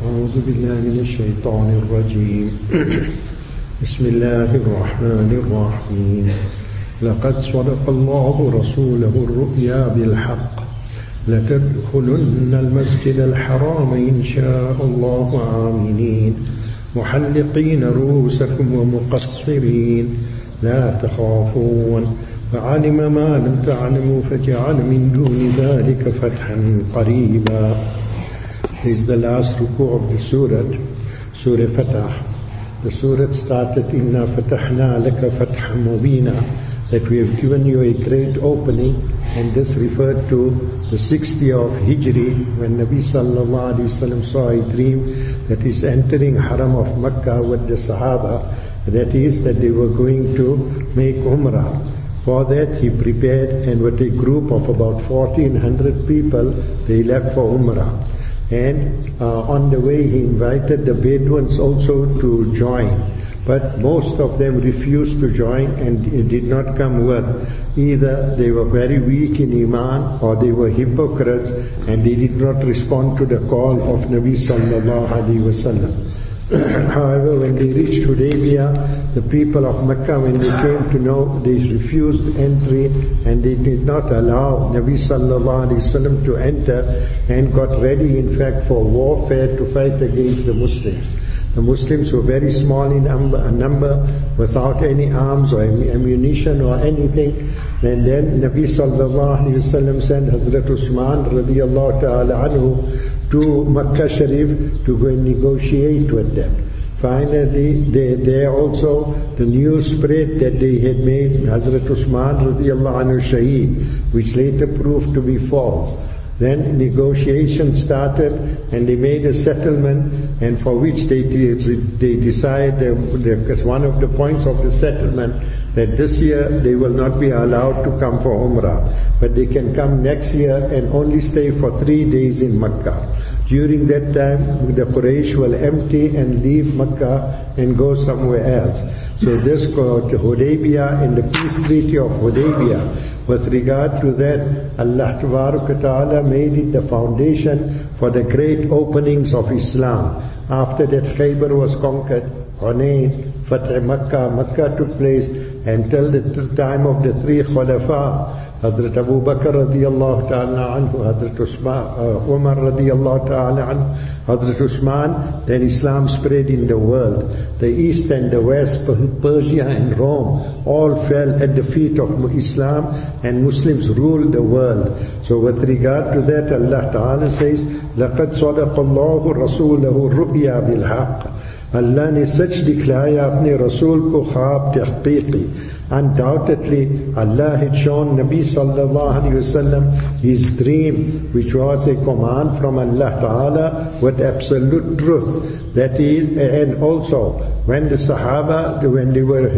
أعوذ بالله من الشيطان الرجيم بسم الله الرحمن الرحيم لقد صدق الله رسوله الرؤيا بالحق لتدخلن المسجد الحرام إن شاء الله آمنين محلقين رؤوسكم ومقصرين لا تخافون فعلم ما لم تعلموا فجعل من دون ذلك فتحا قريبا. This is the last ruku of the Surah Fatah. The surah started, Inna fatahna laka fathan mubina, that we have given you a great opening, and this referred to the 6th year of Hijri, when Nabi sallallahu alaihi wasallam saw a dream that is entering Haram of Makkah with the Sahaba, that is that they were going to make Umrah. For that he prepared, and with a group of about 1,400 people, they left for Umrah. And on the way he invited the Bedouins also to join. But most of them refused to join and did not come with. Either they were very weak in Iman or they were hypocrites and they did not respond to the call of Nabi sallallahu alaihi wasallam. However, when they reached Hudaybiyah, the people of Mecca, when they came to know, they refused entry and they did not allow Nabi sallallahu alaihi wasallam to enter, and got ready in fact for warfare to fight against the Muslims. The Muslims were very small in number, without any arms or ammunition or anything. And then Nabi sallallahu alaihi wasallam sent Hazrat Usman radiyallahu ta'ala anhu to Makkah Sharif to go and negotiate with them. Finally, there also the news spread that they had made Hazrat Usman radiyallahu anhu shaheed, which later proved to be false. Then negotiations started and they made a settlement, and for which they decided, one of the points of the settlement, that this year they will not be allowed to come for Umrah, but they can come next year and only stay for 3 days in Makkah. During that time, the Quraysh will empty and leave Makkah and go somewhere else. So this called Hudaybiyah, and the peace treaty of Hudaybiyah. With regard to that, Allah Ta'ala made it the foundation for the great openings of Islam. After that, Khaybar was conquered, Hunayn, Fatih Makkah took place, until the time of the 3 Khulafa, Hazrat Abu Bakr radiyallahu ta'ala anhu, Hazrat Umar radiyallahu ta'ala anhu, Hazrat Usman. Then Islam spread in the world. The east and the west, Persia and Rome, all fell at the feet of Islam, and Muslims ruled the world. So with regard to that, Allah Ta'ala says, لَقَدْ صَدَقَ اللَّهُ رَسُولَهُ الرُّؤْيَا بِالْحَقِّ. Allah ने सच दिखलाया अपने रसूल को ख्वाब तहकीकी. Undoubtedly, Allah had shown Nabi sallallahu alaihi wasallam his dream, which was a command from Allah Ta'ala with absolute truth. That is, and also when the Sahaba, when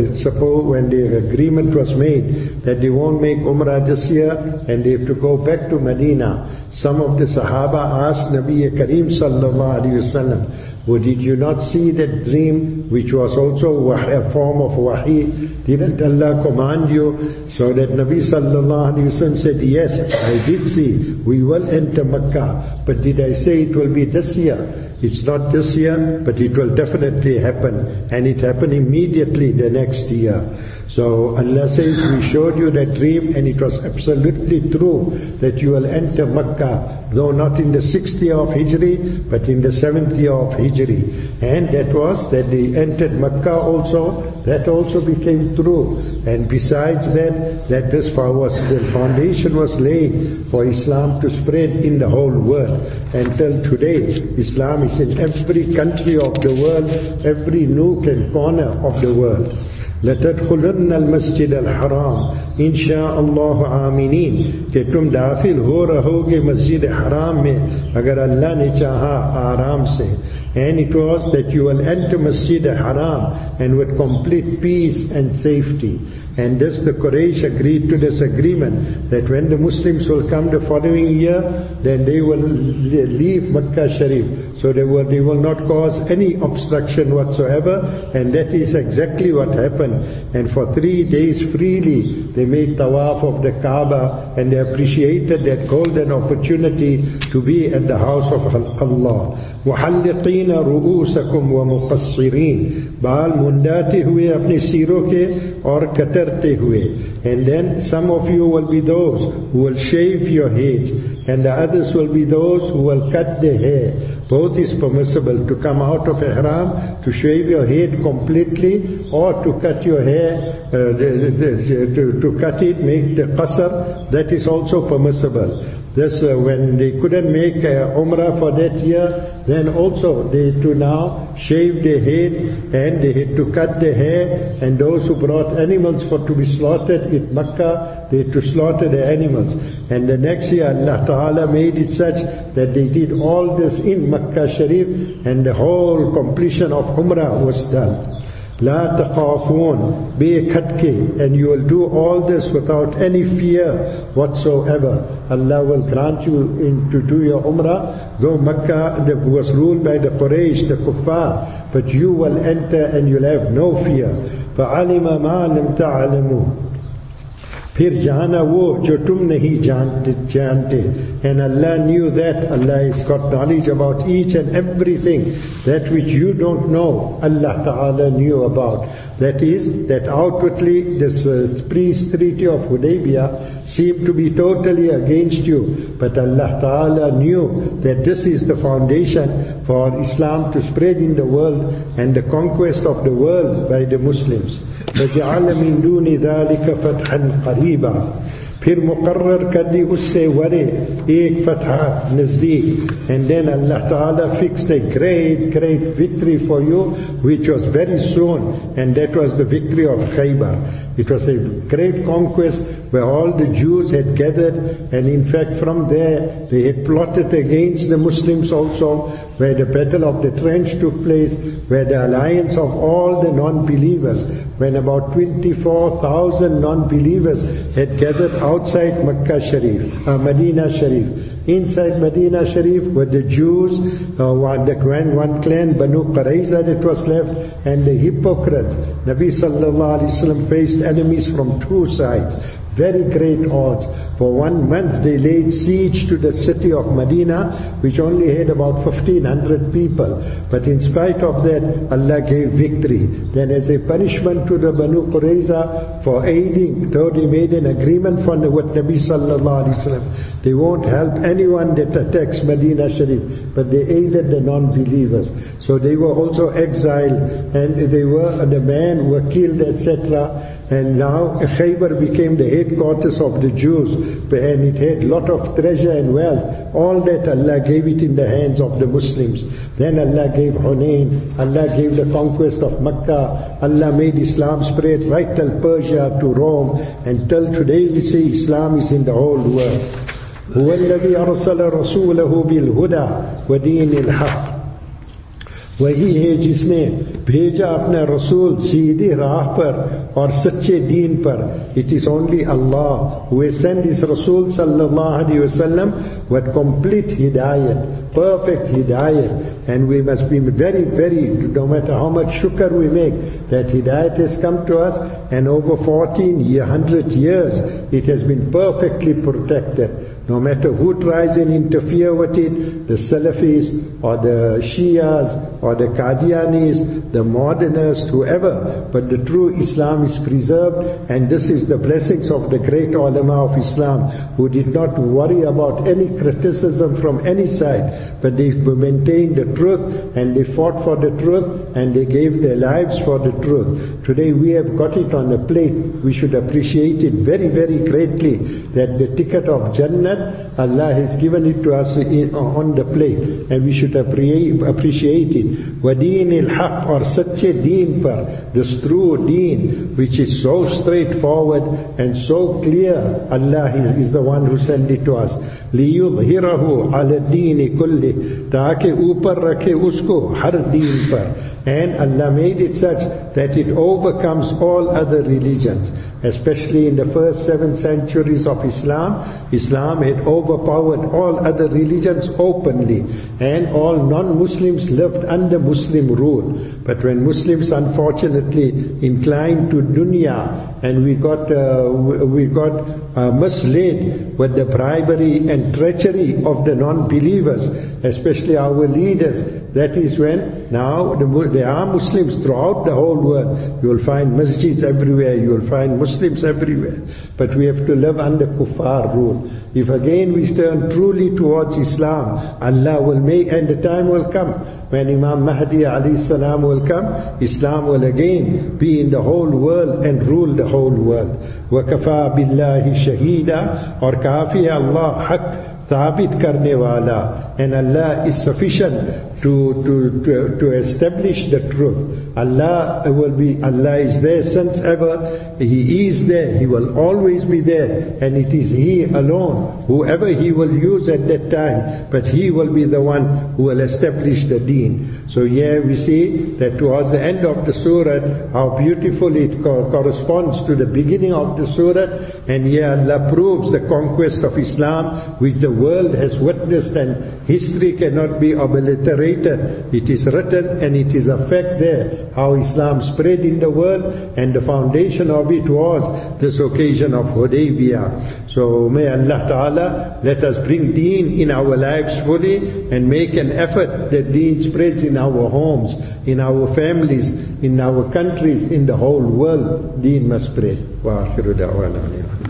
the agreement was made that they won't make Umrah this year and they have to go back to Medina, some of the Sahaba asked Nabi Kareem sallallahu alaihi wasallam, well, did you not see that dream, which was also a form of wahi? Didn't Allah command you? So that Nabi sallallahu alaihi wasallam said, yes, I did see. We will enter Makkah. But did I say it will be this year? It's not this year, but it will definitely happen. And it happened immediately the next year. So Allah says, we showed you that dream, and it was absolutely true that you will enter Makkah, though not in the 6th year of Hijri, but in the 7th year of Hijri. And that was that they entered Makkah also. That also became true. And besides that this the foundation was laid for Islam to spread in the whole world. Until today, Islam is in every country of the world, every nook and corner of the world. لَتَدْخُلُنَّ الْمَسْجِدَ الْحَرَامِ إِنْ شَاءَ اللَّهُ آمِنِينَ کہ تم داخل ہو رہوگے مسجد حرام میں اگر اللہ نے چاہا آرام سے. And it was that you will enter Masjid al-Haram and with complete peace and safety. And this the Quraysh agreed to this agreement, that when the Muslims will come the following year, then they will leave Makkah Sharif. So they will not cause any obstruction whatsoever, and that is exactly what happened. And for 3 days freely they made tawaf of the Kaaba, and they appreciated that golden opportunity to be at the house of Allah. मुहल्लिकीन रुऊसकुम व मुक़स्सिरीन, बाल मुंडाते हुए अपने सिरों के और कतरते हुए. And then some of you will be those who will shave your heads, and the others will be those who will cut their hair. Both is permissible, to come out of ihram, to shave your head completely, or to cut your hair, to cut it, make the qasr, that is also permissible. This when they couldn't make umrah for that year, then also they had to now shave their head, and they had to cut their hair, and those who brought animals for to be slaughtered at Makkah, they had to slaughter the animals. And the next year Allah Ta'ala made it such that they did all this in Makkah Sharif, and the whole completion of umrah was done. La taqafun, be khatke, and you will do all this without any fear whatsoever. Allah will grant you to do your umrah, though Makkah was ruled by the Quraysh, the kuffar, but you will enter and you'll have no fear. فَعَلِمَ مَا لَمْ تَعْلَمُوا, फिर जाना वो जो तुम नहीं जानते. And Allah knew that. Allah has got knowledge about each and everything. That which you don't know, Allah Ta'ala knew about. That is, that outwardly this peace treaty of Hudaybiyah seemed to be totally against you. But Allah Ta'ala knew that this is the foundation for Islam to spread in the world, and the conquest of the world by the Muslims. وَجَعَلَ مِن دُونِ ذَلِكَ فَتْحًا قَرِيبًا, फिर मुकर्रर कर दी उससे वरे एक फतह नजदीक. And then Allah Ta'ala fixed a great victory for you, which was very soon, and that was the victory of Khaybar. It was a great conquest where all the Jews had gathered, and in fact from there they had plotted against the Muslims also, where the battle of the trench took place, where the alliance of all the non-believers, when about 24,000 non-believers had gathered outside Makkah Sharif, Medina Sharif. Inside Medina Sharif were the Jews, one clan, Banu Qurayza, that was left, and the hypocrites. Nabi Sallallahu Alaihi Wasallam faced enemies from two sides, very great odds. For 1 month they laid siege to the city of Medina, which only had about 1,500 people. But in spite of that, Allah gave victory. Then as a punishment to the Banu Qurayza for aiding, though they made an agreement with Nabi Sallallahu Alaihi Wasallam, they won't help anyone that attacks Medina Sharif, but they aided the non-believers. So they were also exiled, and the men were killed, etc. And now Khaybar became the headquarters of the Jews, and it had lot of treasure and wealth. All that Allah gave it in the hands of the Muslims. Then Allah gave Hunain, Allah gave the conquest of Makkah, Allah made Islam spread right till Persia to Rome, and till today we say Islam is in the whole world. هو الذي أرسل رسوله بالهدى ودين الحق, वही है जिसने भेजा अपना रसूल सीधी राह पर और सच्चे दीन पर. It is only Allah who has sent his Rasul sallallahu alaihi wasallam with complete hidayat, perfect hidayat. And we must be very, no matter how much shukr we make, that hidayat has come to us, and over 100 years it has been perfectly protected. No matter who tries and interfere with it, the Salafis or the Shias or the Qadianis, the modernists, whoever, but the true Islam is preserved. And this is the blessings of the great ulama of Islam, who did not worry about any criticism from any side, but they maintained the truth, and they fought for the truth, and they gave their lives for the truth. Today we have got it on a plate. We should appreciate it very, very greatly, that the ticket of Jannah, Allah has given it to us on the plate, and we should appreciate it. وَدِينِ الْحَقِّ, or sache deen par, this true deen which is so straightforward and so clear. Allah is the one who sent it to us. لِيُظْهِرَهُ عَلَى الدِّينِ كُلِّهِ, ताकि ऊपर रखे उसको हर दीन पर. And Allah made it such that it overcomes all other religions. Especially in the first 7 centuries of Islam, Islam had overpowered all other religions openly. And all non-Muslims lived under Muslim rule. But when Muslims unfortunately inclined to dunya, and we got misled with the bribery and treachery of the non-believers, especially our leaders, that is when now there are Muslims throughout the whole world. You will find masjids everywhere, you will find Muslims everywhere. But we have to live under kuffar rule. If again we turn truly towards Islam, Allah will make, and the time will come when Imam Mahdi alayhi salam will come, Islam will again be in the whole world and rule the whole world. وَكَفَى بِاللَّهِ شَهِيدًا, or kafi Allah haq thabit karne wala, and Allah is sufficient to establish the truth. Allah is there since ever. He is there. He will always be there. And it is He alone, whoever He will use at that time, but He will be the one who will establish the deen. So here we see that towards the end of the surah, how beautiful it corresponds to the beginning of the surah. And here Allah proves the conquest of Islam, which the world has witnessed, and history cannot be obliterated. It is written and it is a fact there, how Islam spread in the world, and the foundation of it was this occasion of Hudaybiyah. So may Allah Ta'ala let us bring deen in our lives fully, and make an effort that deen spreads in our homes, in our families, in our countries, in the whole world. Deen must spread. Wa akhiru da'wana.